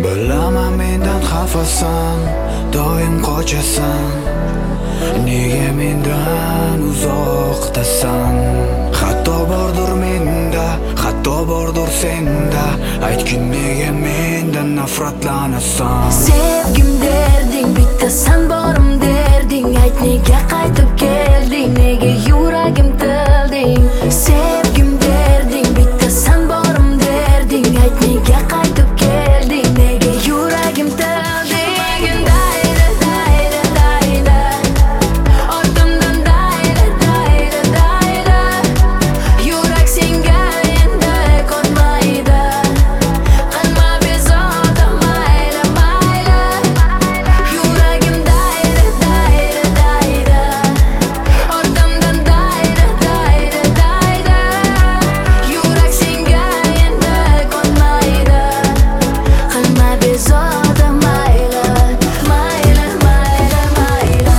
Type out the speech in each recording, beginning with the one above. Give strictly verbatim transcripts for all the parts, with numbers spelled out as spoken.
Bilaman mendan xafasan, doim qochasan. Nega mendan uzoqdasan? Hatto bordur menda, hatto bordur senda. Aytgin nega mendan nafratlanasan? Sevgim derding, bitta sen borim derding. Ayt nega qaytib kelding, nega yuragim tilding? Sevgim derding, bitta sen borim derding. Ayt nega qaytib kelding, nega yuragim tilding? Dayra, dayra, dayra, ortimdan dayra, dayra, dayra. Yurak senga endi ko'nmaydi. Qilma bezovta, mayli, mayli. Yuragim dayra, dayra, dayra, ortimdan dayra, dayra, dayra. Yurak senga endi ko'nmaydi. Qilma bezovta, mayli, mayli, mayli, mayli.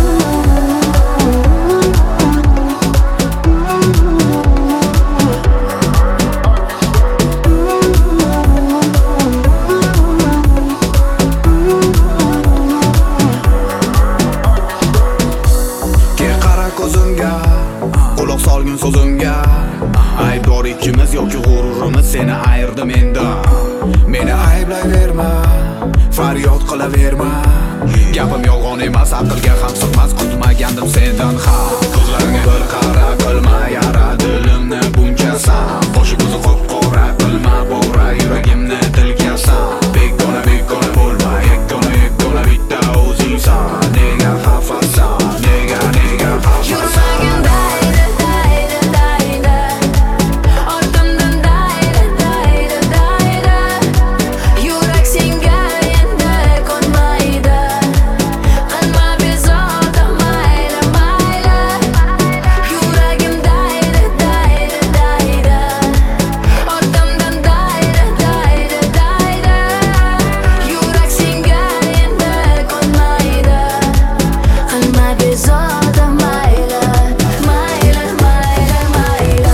Ke qara ko'zimga, quloq solgin so'zimga. Aybdor ikkimiz yoki g'ururimiz seni ayirdi mendan. Meni ayblayverma, faryod qilaverma. Gapim yolg'on emas, aqlga ham sig'mas, kutmagandim sendan ham. Ko'zlaringga bir qara, qilma yara dilimni bunchasan. Boshi ko'zi qop-qora, qilma bo'ra, yuragimni tilkasan. Begona, begona bo'lma, yakkona, yakkona bitta o'zingsan. Nega xafasan? Nega, nega xafasan? Yuragim dayra, dayra, dayra, ortimdan dayra, dayra, dayra. Yurak senga endi ko'nmaydi. Qilma bezovta, mayli, mayli. Yuragim dayra, dayra, dayra, ortimdan dayra, dayra, dayra. Yurak senga endi ko'nmaydi. Qilma bezovta, mayli, mayli, mayli, mayli.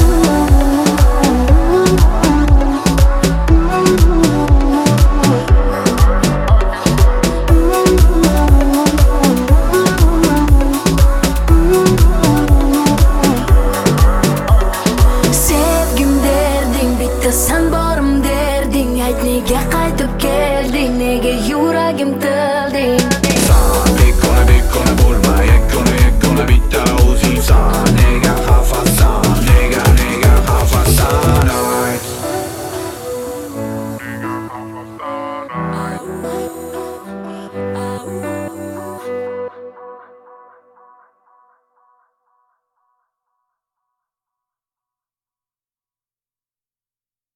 Sevgim derding, bitta sen borim derding. Ayt nega qaytib kelding, nega yuragim tilding? Begona, begona bo'lma,